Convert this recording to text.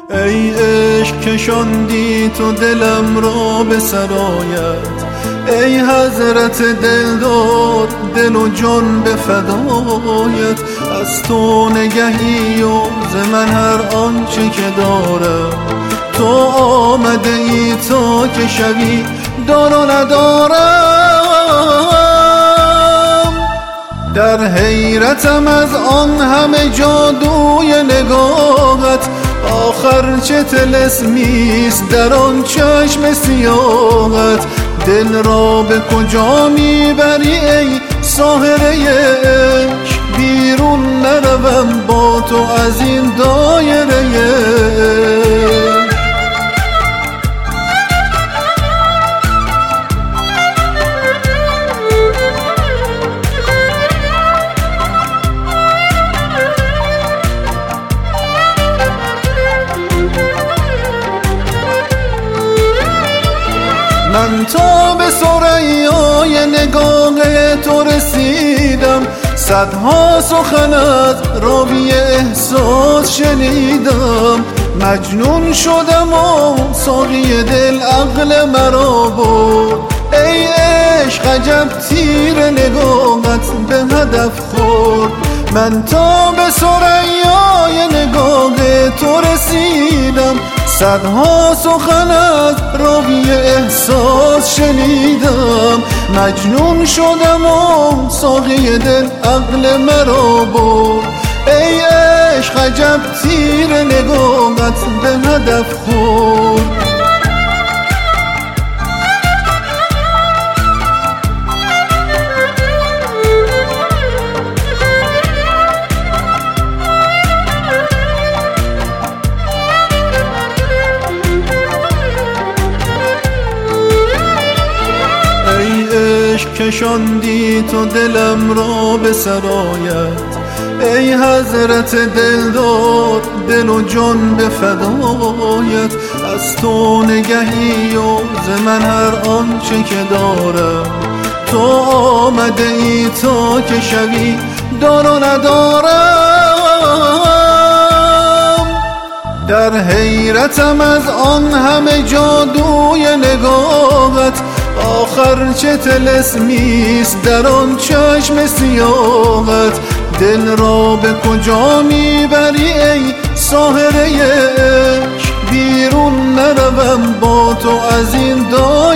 ای عشق کشاندی تو دلم را به سرایت، ای حضرت دلدار دل و جان به فدایت. از تو نگهی و ز من هر آنچه که دارم، تو آمده ای تا که شوی دار و ندارم. در حیرتم از آن همه جادوی نگاهت، آخر چه طلسمیست در آن چشم سیاهت. دل را به کجا میبری ای ساحره عشق، بیرون نروم با تو از این دایره. من تا به ثریای نگاه تو رسیدم، صدها سخن از راوی احساس شنیدم. مجنون شدم و ساقی دل عقل مرا برد، ای عشق عجب تیر نگاهت به هدف خورد. من تا به ثریای نگاه تو رسیدم، صدها سخن از راوی احساس شنیدم. مجنون شدم و ساقی دل عقل مرا برد، ای عشق عجب تیر نگاهت به هدف خورد. کشاندی تو دلم را به سرایت، ای حضرت دلدار دل و جان به فدایت. از تو نگهی و ز من هر آنچه که دارم، تو آمده ای تا که شوی دار و ندارم. در حیرتم از آن همه جادوی نگاهت، آخر چه طلسمیست در آن چشم سیاهت. دل را به کجا میبری ای ساحره عشق، بیرون نروم با تو از این دار.